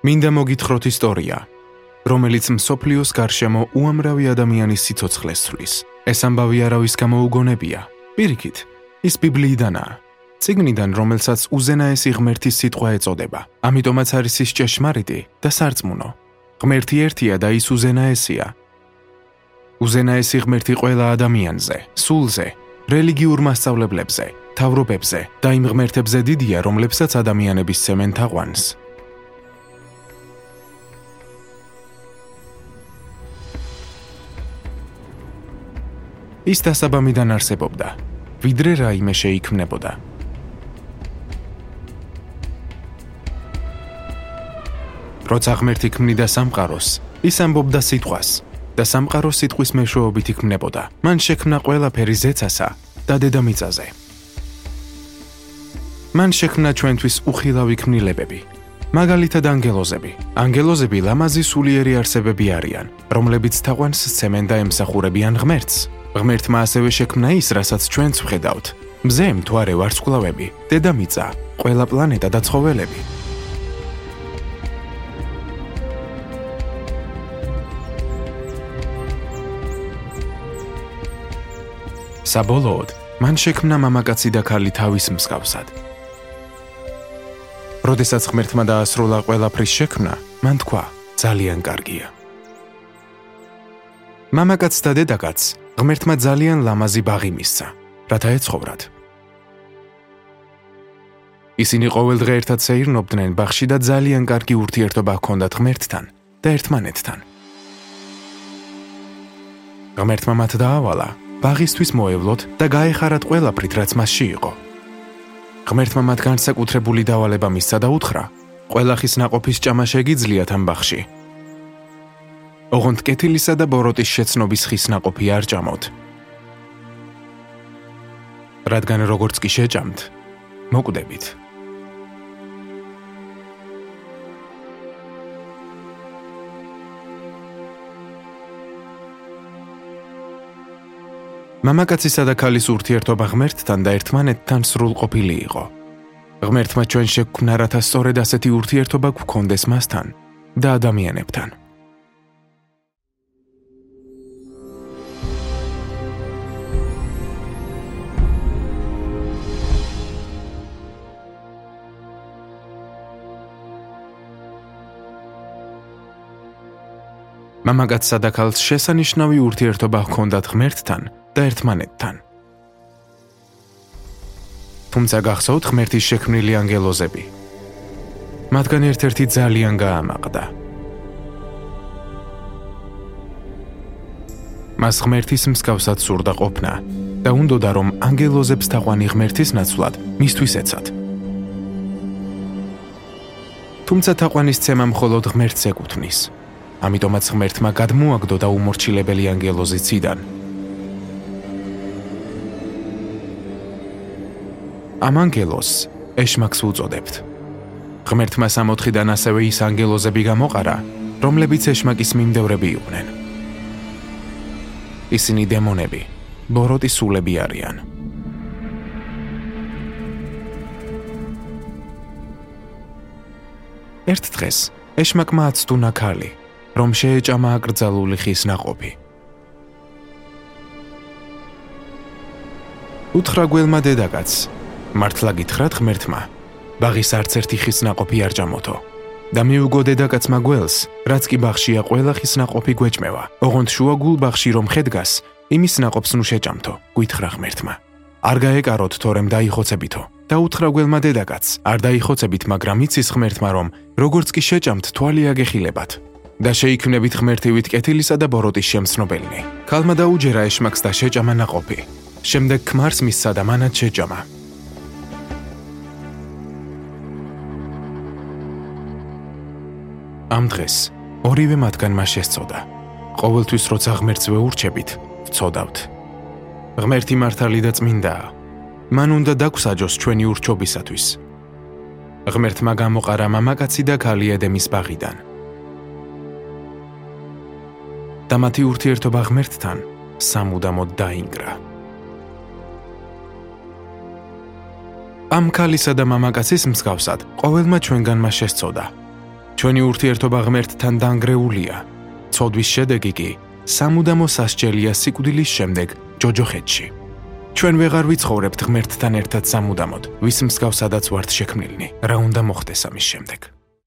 მინდა მოგითხროთ ისტორია, რომელიც მსოფლიოს გარშემო უამრავი ადამიანის სიცოცხლეს ცვლის. ეს ამბავი არავის გამოუგონებია. პირიქით, ის ბიბლიიდანაა. წიგნიდან, რომელსაც უზენაესი ღმერთის სიტყვა ეწოდება. ამიტომაც არის ის ჭეშმარიტი და სარწმუნო. ღმერთი ერთია და ის უზენაესია. უზენაესი ღმერთი ყველა ადამიანზე, სულზე, რელიგიურ მასწავლებლებზე, თავრობებზე და იმ ღმერთებზე დიდია, რომლებსაც ადამიანების სცემენ თაყვანს. ის დასაბამიდან არსებობდა, ვიდრე რაიმე შეიქმნებოდა. როცა ღმერთი ქმნიდა სამყაროს, ის ამბობდა სიტყვას და სამყარო სიტყვის მეშვეობით იქმნებოდა. მან შექმნა ყველაფერი ზეცასა და დედამიწაზე. მან შექმნა ჩვენთვის უხილავი ქმნილებები, მაგალითად ანგელოზები. ანგელოზები ლამაზი სულიერი არსებები არიან, რომლებიც თაყვანს სცემენ და ემსახურებიან ღმერთს. ღმერთმა ასევე შექმნა ის, რასაც ჩვენც ვხედავთ. მზე, მთვარე, ვარსკვლავები, დედამიწა, ყველა პლანეტა და ცხოველები. საბოლოოდ, მან შექმნა მამაკაცი და ქალი თავის მსგავსად. როდესაც ღმერთმა დაასრულა ყველაფრის შექმნა, მან თქვა, ძალიან კარგია. მამაკაცს და დედაკაცს ღმერთმა ძალიან ლამაზი ბაღი მისცა, რათა ეცხოვრათ. ისინი ყოველდღე ერთად სეირნობდნენ ბაღში და ძალიან კარგი ურთიერთობა ჰქონდათ ღმერთთან და ერთმანეთთან. ღმერთმა მათ დაავალა ბაღისთვის მოევლოთ და გაეხარათ ყველაფრით, რაც მასში იყო. ღმერთმა მათ განსაკუთრებული დავალება მისცა და უთხრა, ყველა ხის ნაყოფის ჭამა შეგიძლიათ ამ ბაღში. ოღონდ კეთილისა და ბოროტის შეცნობის ხის ნაყოფი არ ჭამოთ. რადგან როგორც კი შეჭამთ, მოკვდებით. მამაკაცისა და ქალის ურთიერთობა ღმერთთან და ერთმანეთთან სრულყოფილი იყო. ღმერთმა ჩვენ შეგვქმნა, რათა სწორედ ასეთი ურთიერთობა გვქონდეს მასთან და ადამიანებთან. მამაკაცსა და ქალს შესანიშნავი ურთიერთობა ჰქონდათ ღმერთთან და ერთმანეთთან. თუმცა გახსოვთ ღმერთის შექმნილი ანგელოზები. მათგან ერთ-ერთი ძალიან გაამაყდა. მას ღმერთის მსგავსად სურდა ყოფნა და უნდოდა, რომ ანგელოზებს თაყვანი ღმერთის ნაცვლად მისთვის ეცათ. თუმცა თაყვანის ცემა მხოლოდ ღმერთს ეკუთვნის. ამიტომაც ღმერთმა გადმოაგდო და უმორჩილებელი ანგელოზი ციდან. ამ ანგელოზს ეშმაკს ვუწოდებთ. ღმერთმა სამოთხიდან ასევე ის ანგელოზები გამოყარა, რომლებიც ეშმაკის მიმდევრები იყვნენ. ისინი დემონები, ბოროტის სულები არიან. ერთ დღეს ეშმაკმა აცდუნა ქალი, რომ შეეჭამა აკრძალული ხის ნაყოფი. უთხრა გველმა დედაკაცს, მართლა გითხრათ ღმერთმა, ბაღის არც ერთი ხის ნაყოფი არ ჭამოთო. და მიუგო დედაკაცმა გველს, რაც კი ბაღშია ყველა ხის ნაყოფი გვეჭმევა. ოღონდ შუაგულ ბაღში რომ ხედგას, იმის ნაყოფს ნუ შეჭამთო, გითხრა ღმერთმა. არ გაეკაროთ, თორემ დაიხოცებითო. და უთხრა გველმა დედაკაცს, არ დაიხოცებით, მაგრამ იცის ღმერთმა, რომ როგორც კი შეჭამთ, თვალი აგეხილებათ. და შეიქმნებით ღმერთივით კეთილისა და ბოროტის შემცნობელნი. ქალმა დაუჯერა ეშმაკს და შეჭამა ნაყოფი. შემდეგ ქმარს მისცა და მანაც შეჭამა. ამ დღეს ორივე მათგანმა შესწოდა. ყოველთვის როცა ღმერთს ვეურჩებით, ვწოდავთ. ღმერთი მართალი და წმინდაა. მან უნდა დაგვსაჯოს ჩვენი ურჩობისათვის. ღმერთმა გამოყარა მამაკაცი და ქალი ედემის ბაღიდან. და მათი ურთიერთობა ღმერთთან სამუდამოდ დაინგრა. ამ ქალისა და მამაკაცის მსგავსად ყოველმა ჩვენგანმა შესწოდა. ჩვენი ურთიერთობა ღმერთთან დანგრეულია. ცოდვის შედეგი კი სამუდამო სასჯელია სიკვდილის შემდეგ ჯოჯოხეთში. ჩვენ ვეღარ ვიცხოვრებთ ღმერთთან ერთად სამუდამოდ, ვის მსგავსადაც ვართ შექმნილნი. რა უნდა მოხდეს ამის შემდეგ?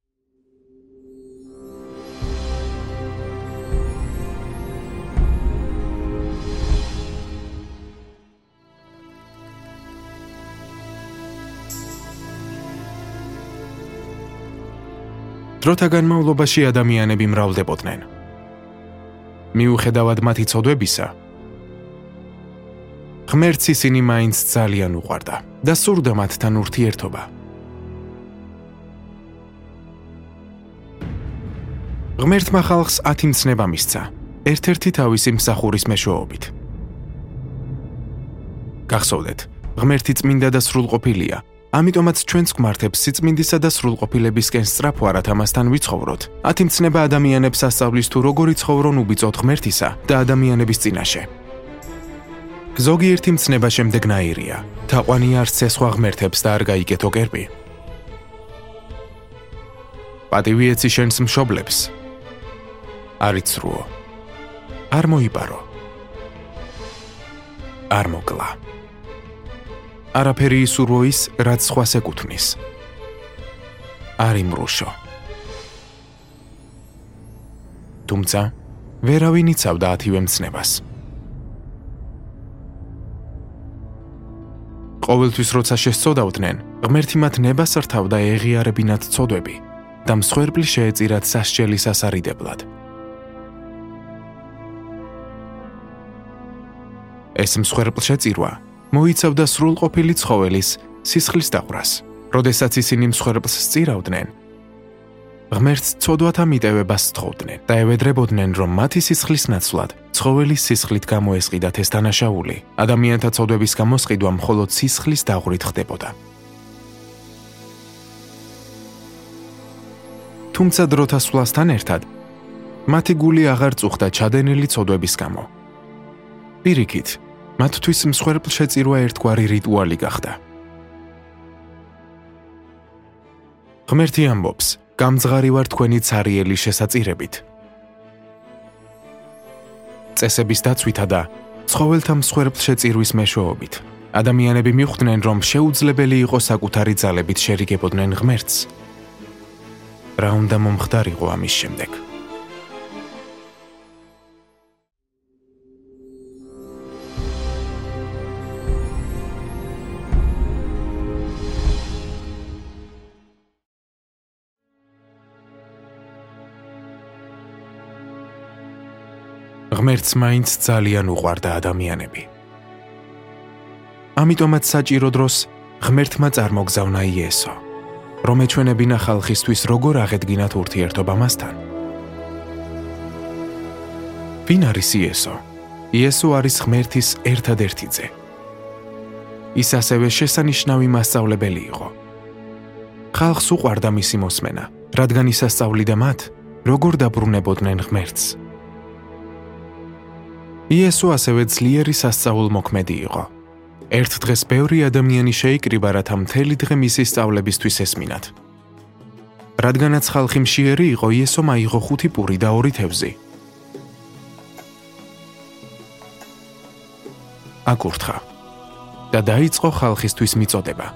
დროთა განმავლობაში ადამიანები მრავლდებოდნენ. მიუხედავად მათი ცოდვებისა, ღმერთს ისინი მაინც ძალიან უყვარდა და სურდა მათთან ურთიერთობა. ღმერთმა ხალხს 10 მცნება მისცა, ერთ-ერთი თავისი მსახურის მეშვეობით. გახსოვდეთ, ღმერთი წმინდა და სრულყოფილია, ამიტომაც ჩვენს გვმართებს სიწმინდისა და სრულყოფილებისკენ სწრაფვა, რათა ამასთან ვიცხოვროთ. 10 მცნება ადამიანებს ასწავლის თუ როგორ იცხოვრონ უბიწოდ ღმერთისა და ადამიანების წინაშე. ზოგიერთი მცნება შემდეგნაირია: თაყვანი არ სცესხვა ღმერთებს და არ გაიკეთო კერპი. პატივი ეცი შენს მშობლებს. არ იცრუო. არ მოიპარო. არ მოკლა. არაფერი ისურვო ის, რაც სხვას ეკუთვნის. არ იმრუშო. თუმცა, ვერავინ იცავდა 10 მცნებას. ყოველთვის როცა შესწოდავდნენ, ღმერთი მათ ნებას რთავდა ეღიარებინათ ცოდვები და მსხვერპლი შეეწირათ სასჯელის ასარიდებლად. ეს მსხვერპლშეწირვა მოიცავდა სრულყოფილი ცხოველის სისხლის დაყვრას. როდესაც ისინი მსხვერპლს სწირავდნენ, ღმერთს ცოდვათა მიტევებას სთხოვდნენ და ევედრებოდნენ, რომ მათი სისხლის ნაცვლად ცხოველის სისხლით გამოესყიდათ ეს დანაშაული. ადამიანთა ცოდვების გამოსყიდვა მხოლოდ სისხლის დაღვრით ხდებოდა. თუმცა დროთა სვლასთან ერთად, მათი გული აღარ წუხდა ჩადენილი ცოდვების გამო. პირიქით, მათთვის მსხვერპლშეწირვა ერთგვარი რიტუალი გახდა. ღმერთი ამბობს: გამძღარი ვარ თქვენი ცარიელი შესაწირებით. წესების დაცვითა და ცხოველთა მსხვერპლშეწირვის მეშვეობით, ადამიანები მიხვდნენ, რომ შეუძლებელი იყო საკუთარი ძალებით შერიგებოდნენ ღმერთს. რა უნდა მომხდარიყო ამის შემდეგ? ღმერთს მაინც ძალიან უყვარდა ადამიანები. ამიტომაც საჭირო დროს ღმერთმა წარმოგზავნა იესო, რომ ეჩვენებინა ხალხისთვის როგორ აღედგინათ ურთიერთობა მასთან. ვინ არის იესო? იესო არის ღმერთის ერთადერთი ძე. ის ასევე შესანიშნავი მასწავლებელი იყო. ხალხს უყვარდა მისი მოსმენა, რადგან ისასწავლიდა მათ, როგორ დაბრუნებოდნენ ღმერთს. იესო ასევე ძლიერი სასწაულმოქმედი იყო. ერთ დღეს ბევრი ადამიანი შეიკრიბა, რათა მთელი დღე მისი სწავლებისთვის ესმინათ. რადგანაც ხალხი მშიერი იყო, იესომ აიღო 5 პური და 2 თევზი. აკურთხა და დაიწყო ხალხისთვის მიწოდება.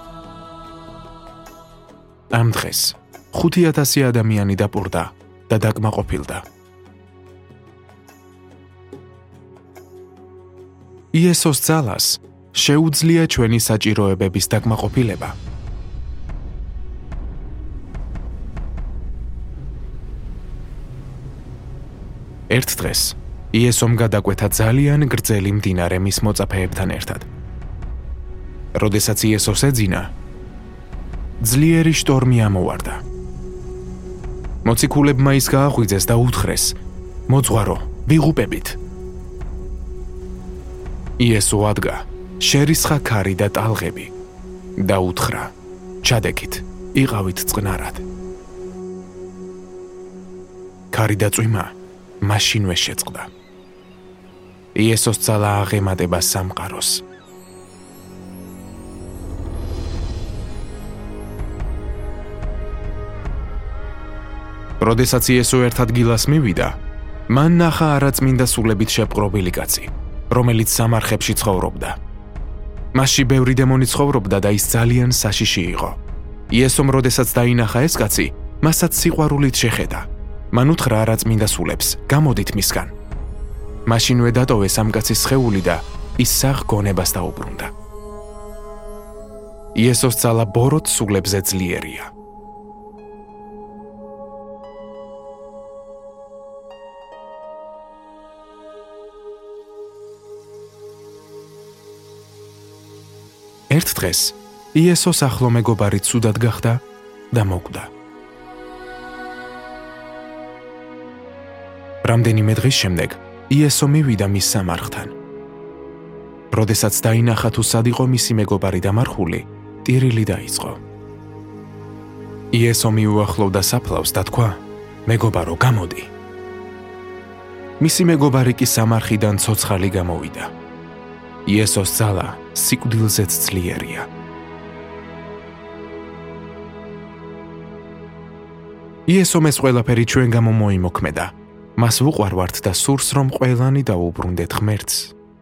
ამ დღეს 5000 ადამიანი დაპურდა და დაკმაყოფილდა. იესოს ძალას შეუძლია ჩვენი საჭიროებების დაკმაყოფილება. ერთ დღეს იესომ გადაკვეთა ძალიან გრძელი მდინარე მის მოწაფეებთან ერთად. როდესაც იესოს ეძინა, ძლიერი შტორმი ამოვარდა. მოციქულებმა ის გააღვიძეს და უთხრეს: მოძღვარო, ვიღუპებით. იესო ადგა, შერისხა ქარი და ტალღები და უთხრა: ჩადექით, იყავით წყნარად. ქარი და წვიმა მაშინვე შეწყდა. იესოს ძალა აღემატება სამყაროს. როდესაც იესო ერთ ადგილას მივიდა, მან ნახა არაწმინდა სულებით შეპყრობილი კაცი, რომელიც სამარხებში ცხოვრობდა. მასში ბევრი დემონი ცხოვრობდა და ის ძალიან საშიში იყო. იესომ როდესაც დაინახა ეს კაცი, მასაც სიყვარულით შეხედა. მან უთხრა არაწმინდა სულებს, გამოდით მისგან. მაშინვე დატოვეს ამ კაცის სხეული და ის საღ გონებას დაუბრუნდა. იესოს ძალა ბოროტ სულებზე ძლიერია. ერთ დღეს იესოს ახლო მეგობარი ცუდად გახდა და მოკვდა. რამდენიმე დღის შემდეგ იესო მივიდა მის სამარხთან. როდესაც დაინახა თუ სად იყო მისი მეგობარი დამარხული, ტირილი დაიწყო. იესო მიუახლოვდა საფლავს და თქვა: მეგობარო, გამოდი. მისი მეგობარი კი სამარხიდან ცოცხალი გამოვიდა. იესოს ძალა სიკვდილზეც ძლიერია. იესომ ეს ყველაფერი ჩვენ გამო მოიმოქმედა. მას ვუყვარვართ და სურს, რომ ყველანი დაუბრუნდეთ ღმერთს.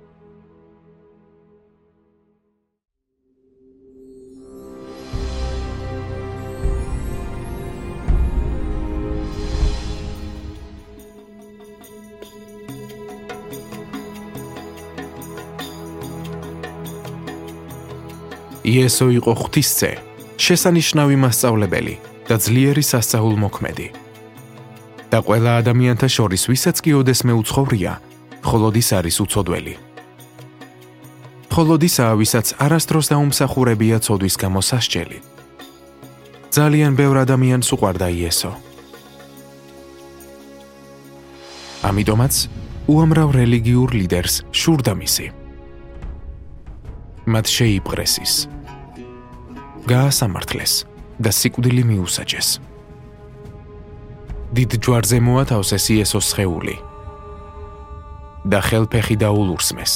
იესო იყო ღვთისძე, შესანიშნავი მასწავლებელი და ძლიერი სასწაულმოქმედი. და ყველა ადამიანთა შორის, ვისაც კი ოდესმე უცხოვრია, მხოლოდ ის არის უცოდველი. მხოლოდ ისაა, ვისაც არასდროს დაუმსახურებია ცოდვის გამო სასჯელი. ძალიან ბევრ ადამიანს უყვარდა იესო. ამიტომაც უამრავ რელიგიურ ლიდერს შურდა მისი. მათ შეიპყრეს ის, გაასამართლეს და სიკვდილი მიუსაჯეს. დიდ ჯვარზე მოათავსეს იესოს სხეული და ხელფეხი დაულურსმეს.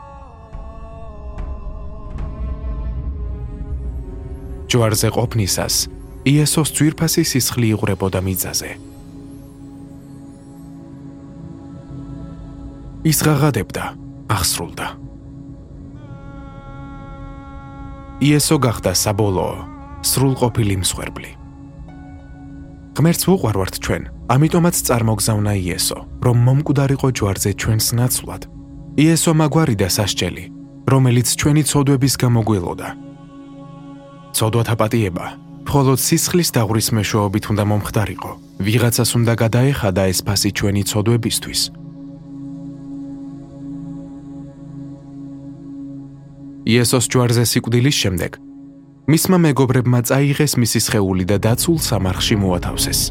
ჯვარზე ყოფნისას იესოს ძვირფასი სისხლი იღვრებოდა მიწაზე. ის ღაღადებდა, აღსრულდა. იესო გახდა საბოლოო, სრულყოფილი მსხვერპლი. ღმერთს ვუყვარვართ ჩვენ, ამიტომაც წარმოგზავნა იესო, რომ მომკვდარიყო ჯვარზე ჩვენს ნაცვლად. იესო მაგვარი და სასჯელი, რომელიც ჩვენი ცოდვების გამო გველოდა. ცოდვათა პატიება, მხოლოდ სისხლის დაღვრის მეშვეობით უნდა მომხდარიყო, ვიღაცას უნდა გადაეხადა ეს ფასი ჩვენი ცოდვებისთვის. იესოს ჯვარზე სიკვდილის შემდეგ მისმა მეგობრებმა წაიღეს მისი სხეული და დაცულ სამარხში მოათავსეს.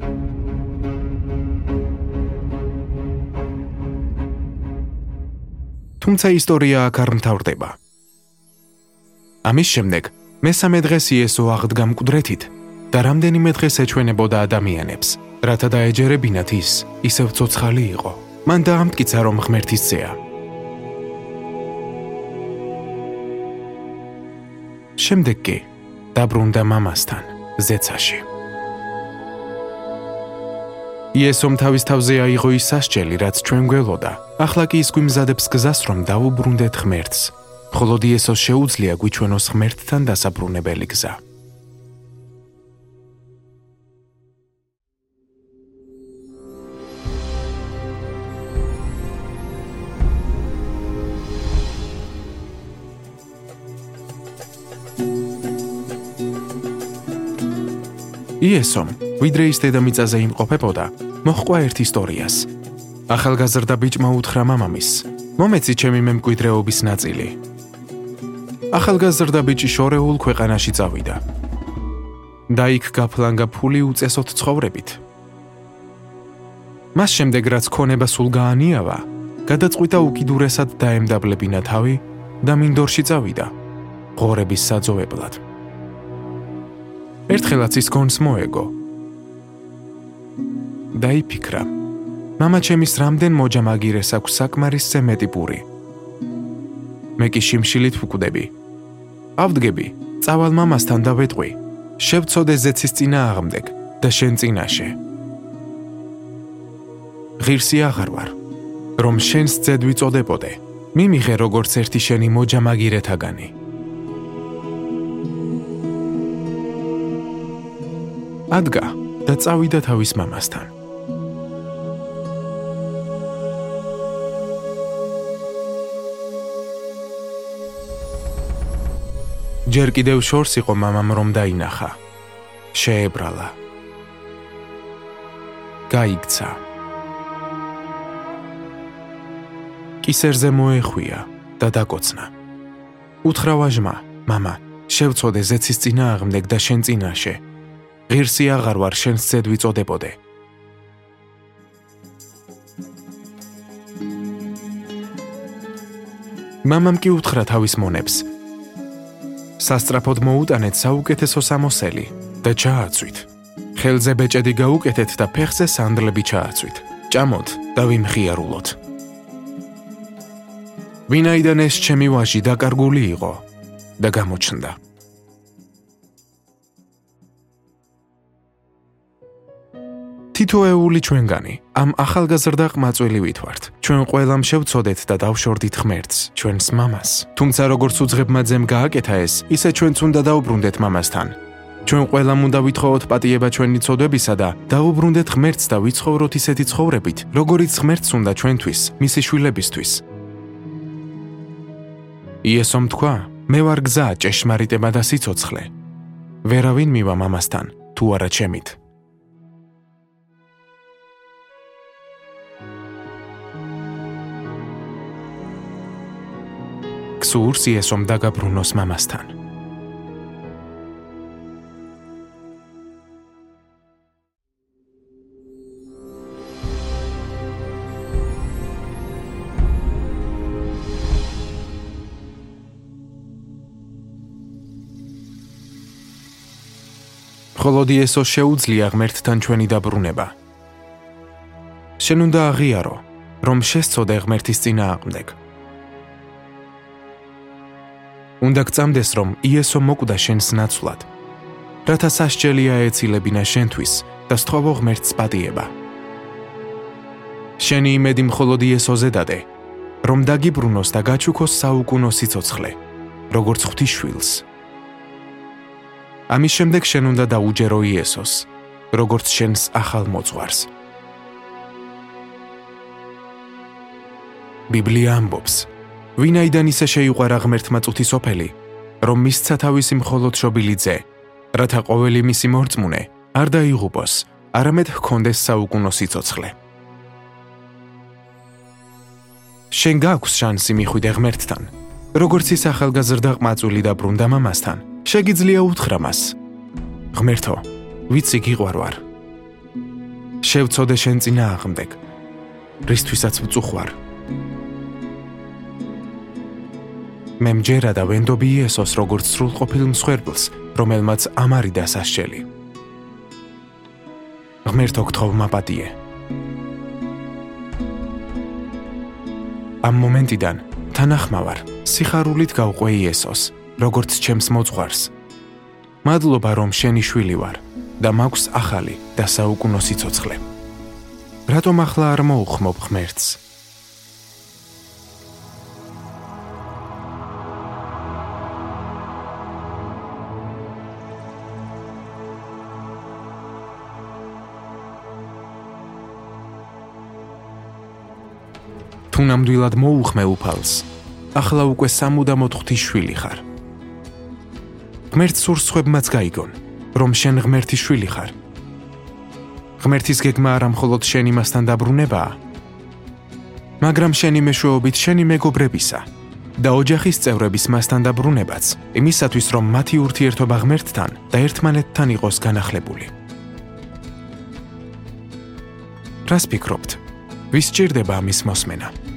თუმცა ისტორია აქ არ მთავრდება. ამის შემდეგ მესამე დღეს იესო აღდგა მკვდრეთით და რამდენიმე დღეს ეჩვენებოდა ადამიანებს, რათა დაეჯერებინათ ის, ისევ ცოცხალი იყო. მან დაამტკიცა, რომ ღმერთის ძეა. შემდეგ კი დაბრუნდა მამასთან ზეცაში. იესომ თავის თავზე აიღო ის სასჯელი, რაც ჩვენ გველოდა. ახლა კი ის გვიმზადებს გზას, რომ დავუბრუნდეთ ღმერთს. მხოლოდ იესოს შეუძლია გვიჩვენოს ღმერთთან დასაბრუნებელი გზა. იესომ, ვიდრე ის დედამიწაზე იმყოფებოდა, მოჰყვა ერთ ისტორიას. ახალგაზრდა ბიჭმა უთხრა მამამისს: მომეცი ჩემი მემკვიდრეობის ნაწილი. ახალგაზრდა ბიჭი შორეულ ქვეყანაში წავიდა. და იქ გაფლანგა ფული უწესოთ ცხოვრებით. მას შემდეგ, რაც ქონება სულ გაანიავა, გადაწყვიტა უკიდურესად დაემდაბლებინა თავი და მინდორში წავიდა, ღორების საძოვებლად. ერთხელაც ის გონს მოეგო. დაიფიქრა: მამა ჩემის რამდენ მოჯამაგირეს აქვს საკმარისზე მეტი პური. მე კი შიმშილით ვკვდები. ავდგები, წავალ მამასთან და ვეტყვი: შევწოდე ზეცის წინააღმდეგ და შენ წინაშე. ღირსი აღარ ვარ, რომ შენს ძედ ვიწოდებოდე. მიმიღე როგორც ერთი შენი მოჯამაგირეთაგანი. ადგა და წავიდა თავის მამასთან. ჯერ კიდევ შორს იყო მამამ რომ დაინახა. შეებრალა. გაიქცა. კისერზე მოეხვია და დაკოცნა. უთხრა ვაჟმა, მამა, შევწოდე ზეცის წინააღმდეგ და შენ წინაშე. ღირსი აღარ ვარ შენს ძედ ვიწოდებოდე. მამამ კი უთხრა თავის მონებს. სასწრაფოდ მოუტანეთ საუკეთესო სამოსელი და ჩააცვით. ხელზე ბეჭედი გაუკეთეთ და ფეხზე სანდლები ჩააცვით. ჭამოთ და ვიმხიარულოთ. ვინაიდან ეს ჩემი ვაჟი დაკარგული იყო და გამოჩნდა. თითოეული ჩვენგანი ამ ახალგაზრდა ყმაწვილივით ვართ. ჩვენ ყველამ შევწოდეთ და დავშორდით ღმერთს, ჩვენს მამას. თუმცა როგორც უძღებმა ძემ გააკეთა ეს, ისე ჩვენც უნდა დაუბრუნდეთ მამასთან. ჩვენ ყველამ უნდა ვითხოვოთ პატიება ჩვენი ცოდვებისა და დაუბრუნდეთ ღმერთს და ვიცხოვროთ ისეთი ცხოვრებით, როგორიც ღმერთს უნდა ჩვენთვის, მისი შვილებისთვის. იესომ თქვა, მე ვარ გზა, ჭეშმარიტება და სიცოცხლე. ვერავინ მივა მამასთან, თუ არა ჩემით. გსურს იესომ დაგაბრუნოს მამასთან. მხოლოდ იესოს შეუძლია ღმერთთან ჩვენი დაბრუნება. შენ უნდა აღიარო, რომ შესწოდე ღმერთის წინააღმდეგ. უნდა გწამდეს, რომ იესო მოკვდა შენს ნაცვლად, რათა სასჯელია ეცილებინა შენთვის და სთხოვო ღმერთს პატიება. შენი იმედი მხოლოდ იესოზე დადე, რომ დაგიბრუნოს და გაჩუქოს საუკუნო სიცოცხლე, როგორც ღვთისშვილს. ამის შემდეგ შენ უნდა დაუჯერო იესოს, როგორც შენს ახალ მოძღვარს. ბიბლია ამბობს, ვინაიდან ისე შეიყვარა ღმერთმა წუთისოფელი, რომ მისცა თავისი მხოლოდ შობილი ძე, რათა ყოველი მისი მორწმუნე არ დაიღუპოს, არამედ ჰქონდეს საუკუნო სიცოცხლე. შენ გაქვს შანსი მიხვიდე ღმერთთან, როგორც ის ახალგაზრდა ყმაწვილი დაბრუნდა მამასთან. შეგიძლია უთხრა მას, ღმერთო, ვიცი გიყვარ ვარ. შევწოდე შენ წინააღმდეგ, რისთვისაც ვწუხვარ. მე მჯერა და ვენდობი იესოს როგორც სრულყოფილ მსხვერპლს, რომელმაც ამარიდა სასჯელი. ღმერთო, გთხოვ მაპატიე. ამ მომენტიდან თანახმავარ, სიხარულით გავყვე იესოს, როგორც ჩემს მოძღვარს. მადლობა, რომ შენი შვილი ვარ და მაქვს ახალი და საუკუნო სიცოცხლე. რატომ ახლა არ მოუხმობ ღმერთს? თუ ნამდვილად მოუხმე უფალს, ახლა უკვე სამუდამოდ ღვთისშვილი ხარ. ღმერთს სურს სხვებმაც გაიგონ, რომ შენ ღმერთის შვილი ხარ. ღმერთის გეგმა არა მხოლოდ შენ იმასთან დაბრუნებაა, მაგრამ შენი მეშვეობით შენი მეგობრებისა და ოჯახის წევრების მასთან დაბრუნებაც, იმისათვის, რომ მათი ურთიერთობა ღმერთთან და ერთმანეთთან იყოს განახლებული. რას ფიქრობთ? ვის სჭირდება ამის მოსმენა?